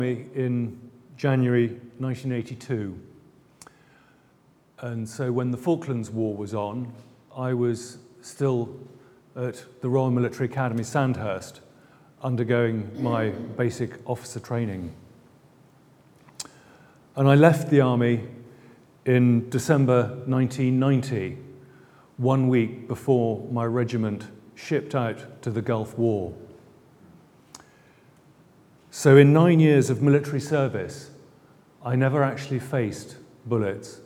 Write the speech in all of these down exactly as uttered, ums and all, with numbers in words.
in January nineteen eighty-two. And so when the Falklands War was on, I was still at the Royal Military Academy, Sandhurst, undergoing my basic officer training. And I left the army in December nineteen ninety, one week before my regiment shipped out to the Gulf War. So in nine years of military service, I never actually faced bullets.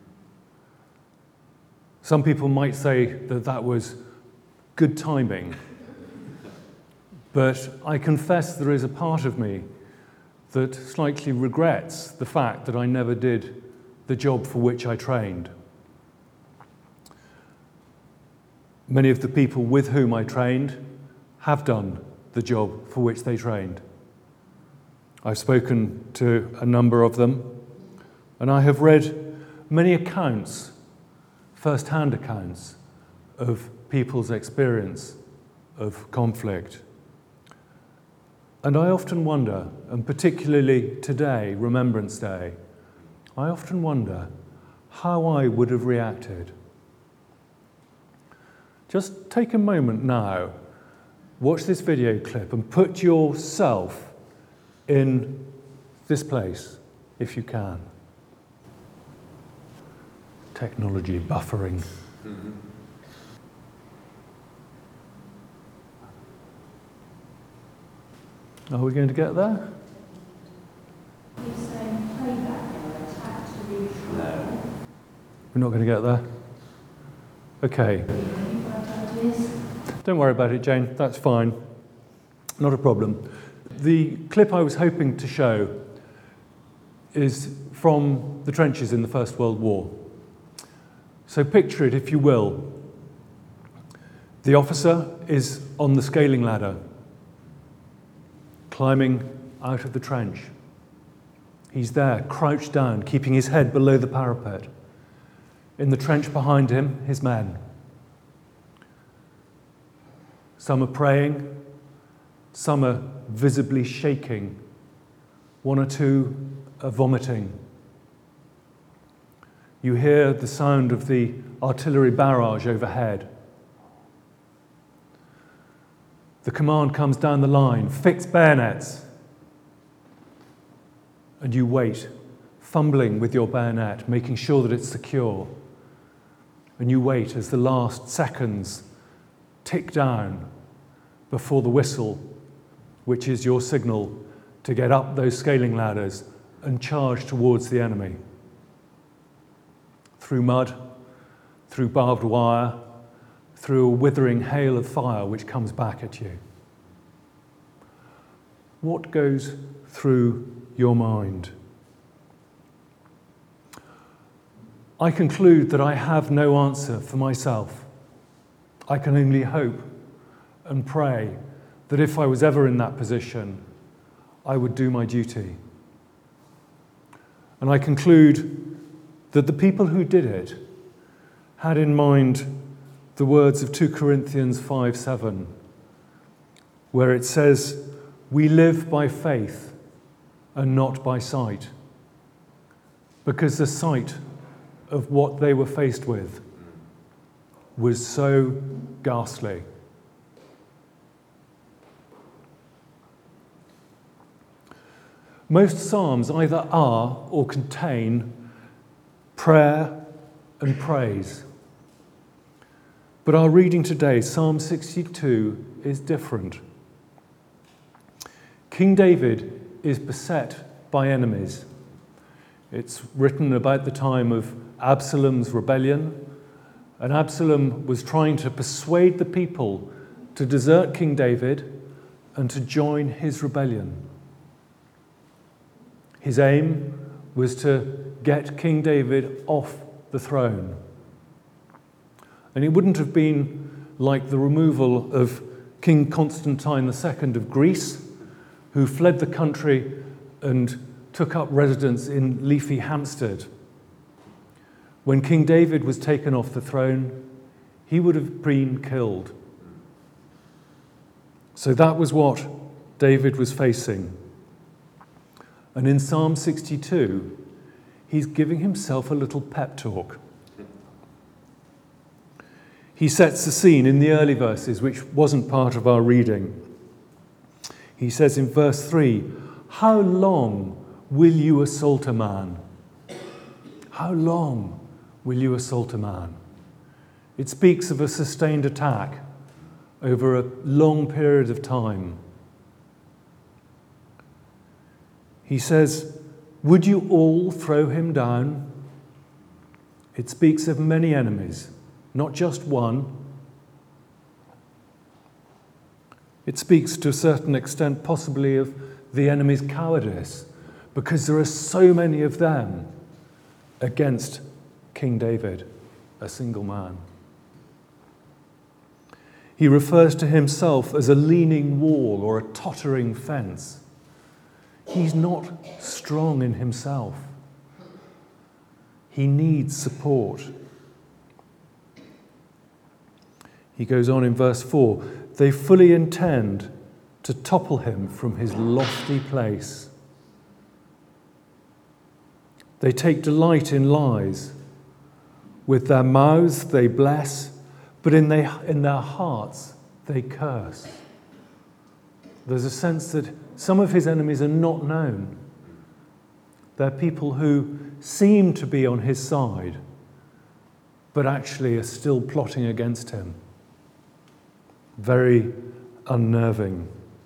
Some people might say that that was good timing, but I confess there is a part of me that slightly regrets the fact that I never did the job for which I trained. Many of the people with whom I trained have done the job for which they trained. I've spoken to a number of them, and I have read many accounts, first-hand accounts, of people's experience of conflict. And I often wonder, and particularly today, Remembrance Day, I often wonder how I would have reacted. Just take a moment now, watch this video clip, and put yourself in this place, if you can. Technology buffering. Mm-hmm. Are we going to get there? You're saying playback or attack to the No. We're not going to get there? Okay. Don't worry about it, Jane. That's fine. Not a problem. The clip I was hoping to show is from the trenches in the First World War. So picture it, if you will. The officer is on the scaling ladder, climbing out of the trench. He's there, crouched down, keeping his head below the parapet. In the trench behind him, his men. Some are praying, some are visibly shaking, one or two are vomiting. You hear the sound of the artillery barrage overhead. The command comes down the line, fix bayonets. And you wait, fumbling with your bayonet, making sure that it's secure. And you wait as the last seconds tick down before the whistle, which is your signal to get up those scaling ladders and charge towards the enemy. Through mud, through barbed wire, through a withering hail of fire which comes back at you. What goes through your mind? I conclude that I have no answer for myself. I can only hope and pray that if I was ever in that position, I would do my duty. And I conclude that the people who did it had in mind the words of Second Corinthians five seven, where it says, "We live by faith and not by sight," because the sight of what they were faced with was so ghastly. Most psalms either are or contain prayer and praise. But our reading today, Psalm sixty-two, is different. King David is beset by enemies. It's written about the time of Absalom's rebellion, and Absalom was trying to persuade the people to desert King David and to join his rebellion. His aim was to get King David off the throne. And it wouldn't have been like the removal of King Constantine the Second of Greece, who fled the country and took up residence in leafy Hampstead. When King David was taken off the throne, he would have been killed. So that was what David was facing. And in Psalm sixty-two, he's giving himself a little pep talk. He sets the scene in the early verses, which wasn't part of our reading. He says in verse three, "How long will you assault a man? How long will you assault a man?" It speaks of a sustained attack over a long period of time. He says, "Would you all throw him down?" It speaks of many enemies, not just one. It speaks to a certain extent possibly of the enemy's cowardice, because there are so many of them against King David, a single man. He refers to himself as a leaning wall or a tottering fence. He's not strong in himself. He needs support. He goes on in verse four, "They fully intend to topple him from his lofty place. They take delight in lies. With their mouths they bless, but in, they, in their hearts they curse." There's a sense that some of his enemies are not known. They're people who seem to be on his side, but actually are still plotting against him. Very unnerving.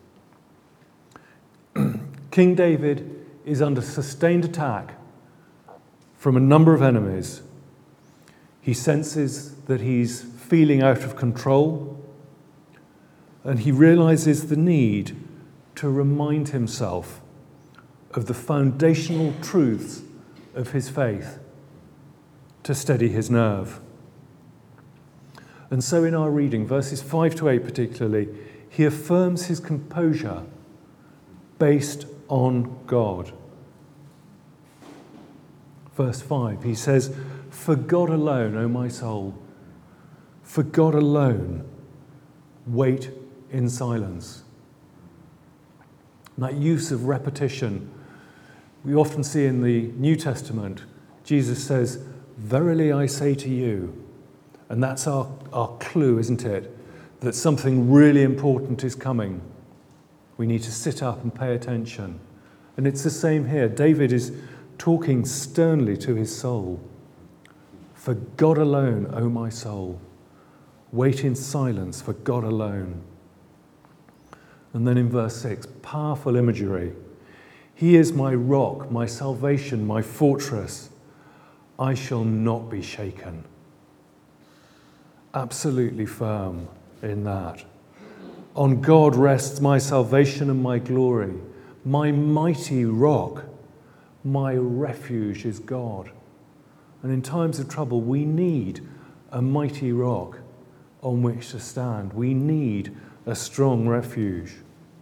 King David is under sustained attack from a number of enemies. He senses that he's feeling out of control, and he realizes the need to remind himself of the foundational truths of his faith to steady his nerve. And so in our reading, verses five to eight particularly, he affirms his composure based on God. Verse five, he says, "For God alone, O my soul, for God alone, wait in silence." And that use of repetition, we often see in the New Testament. Jesus says, "Verily I say to you," and that's our, our clue, isn't it? That something really important is coming. We need to sit up and pay attention. And it's the same here. David is talking sternly to his soul. "For God alone, O my soul, wait in silence for God alone." And then in verse six, powerful imagery. "He is my rock, my salvation, my fortress. I shall not be shaken." Absolutely firm in that. "On God rests my salvation and my glory. My mighty rock, my refuge is God." And in times of trouble, we need a mighty rock on which to stand. We need a strong refuge.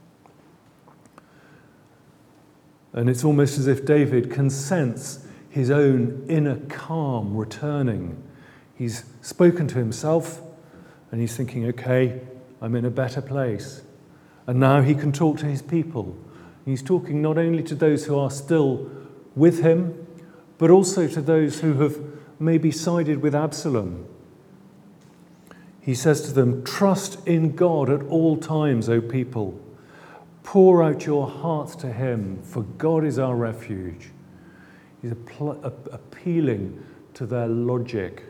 And it's almost as if David can sense his own inner calm returning. He's spoken to himself and he's thinking, okay, I'm in a better place. And now he can talk to his people. He's talking not only to those who are still with him, but also to those who have maybe sided with Absalom. He says to them, "Trust in God at all times, O people. Pour out your hearts to him, for God is our refuge." He's apl- appealing to their logic.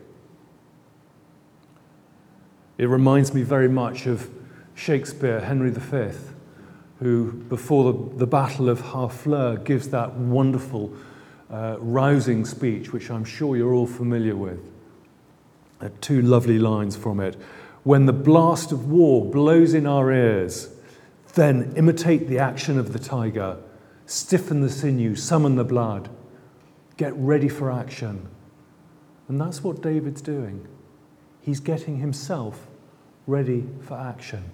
It reminds me very much of Shakespeare, Henry the Fifth, who, before the, the Battle of Harfleur, gives that wonderful, uh, rousing speech, which I'm sure you're all familiar with. There are two lovely lines from it. "When the blast of war blows in our ears, then imitate the action of the tiger, stiffen the sinew, summon the blood, get ready for action." And that's what David's doing. He's getting himself ready for action.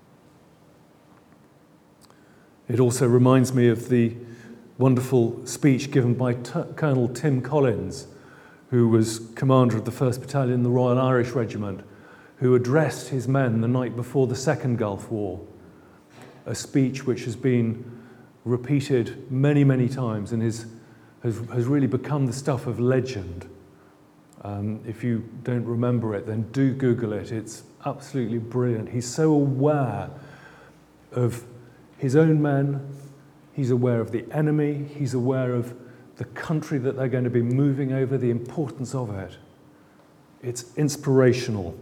It also reminds me of the wonderful speech given by T- Colonel Tim Collins, who was commander of the first Battalion in the Royal Irish Regiment, who addressed his men the night before the Second Gulf War. A speech which has been repeated many, many times and is, has, has really become the stuff of legend. Um, if you don't remember it, then do Google it. It's absolutely brilliant. He's so aware of his own men. He's aware of the enemy. He's aware of the country that they're going to be moving over, the importance of it. It's inspirational.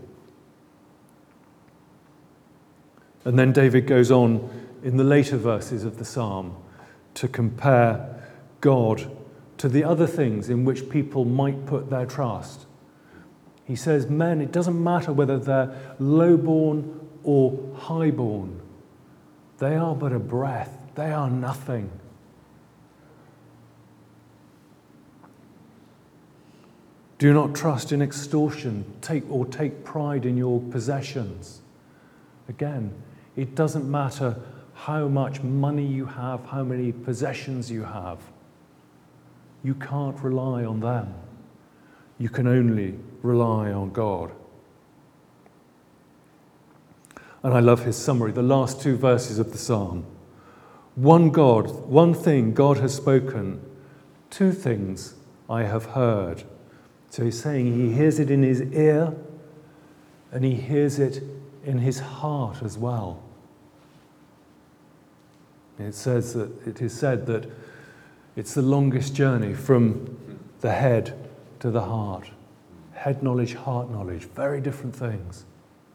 And then David goes on in the later verses of the psalm to compare God to the other things in which people might put their trust. He says, men, it doesn't matter whether they're low-born or high-born. They are but a breath. They are nothing. Do not trust in extortion, take or take pride in your possessions. Again, it doesn't matter how much money you have, how many possessions you have. You can't rely on them. You can only rely on God. And I love his summary, the last two verses of the psalm. One God, one thing God has spoken, two things I have heard. So he's saying he hears it in his ear and he hears it in his heart as well. It says that it is said that it's the longest journey from the head to the heart. Head knowledge, heart knowledge, very different things.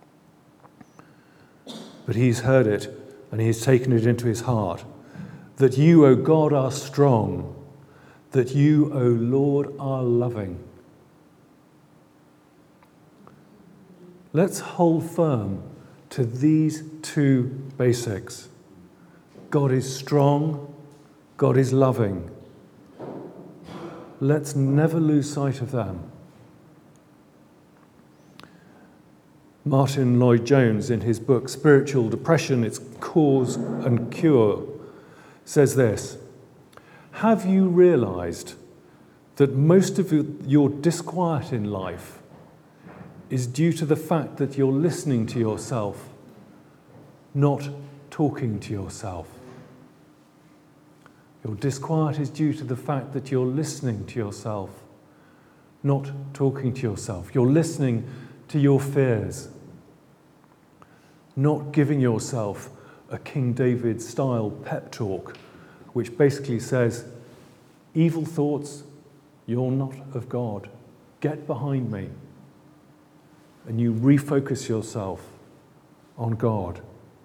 But he's heard it and he's taken it into his heart. That you, O God, are strong. That you, O Lord, are loving. Let's hold firm to these two basics. God is strong. God is loving. Let's never lose sight of them. Martin Lloyd-Jones, in his book Spiritual Depression, Its Cause and Cure, says this: have you realized that most of your disquiet in life is due to the fact that you're listening to yourself, not talking to yourself? Your disquiet is due to the fact that you're listening to yourself, not talking to yourself. You're listening to your fears, not giving yourself a King David style pep talk, which basically says, evil thoughts, you're not of God. Get behind me. And you refocus yourself on God.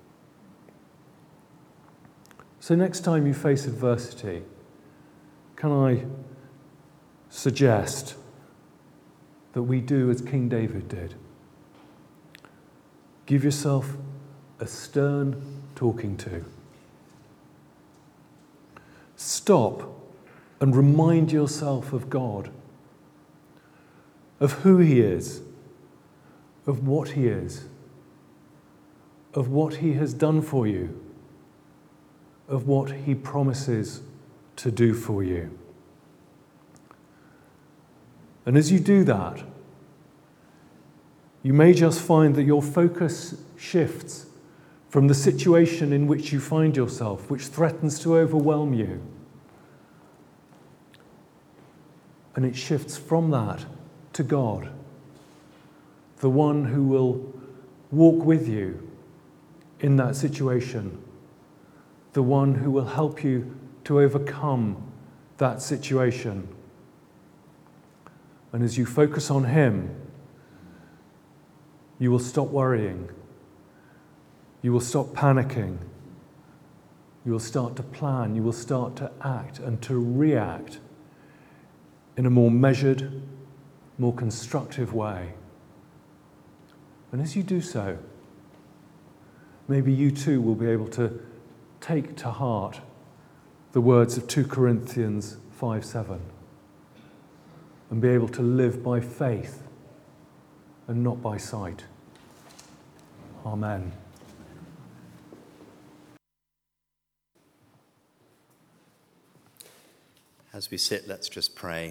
So next time you face adversity, can I suggest that we do as King David did? Give yourself a stern talking to. Stop and remind yourself of God, of who he is, of what he is, of what he has done for you, of what he promises to do for you. And as you do that, you may just find that your focus shifts from the situation in which you find yourself, which threatens to overwhelm you. And it shifts from that to God, the one who will walk with you in that situation, the one who will help you to overcome that situation. And as you focus on him, you will stop worrying. You will stop panicking. You will start to plan. You will start to act and to react in a more measured, more constructive way. And as you do so, maybe you too will be able to take to heart the words of two Corinthians five seven and be able to live by faith and not by sight. Amen. As we sit, let's just pray.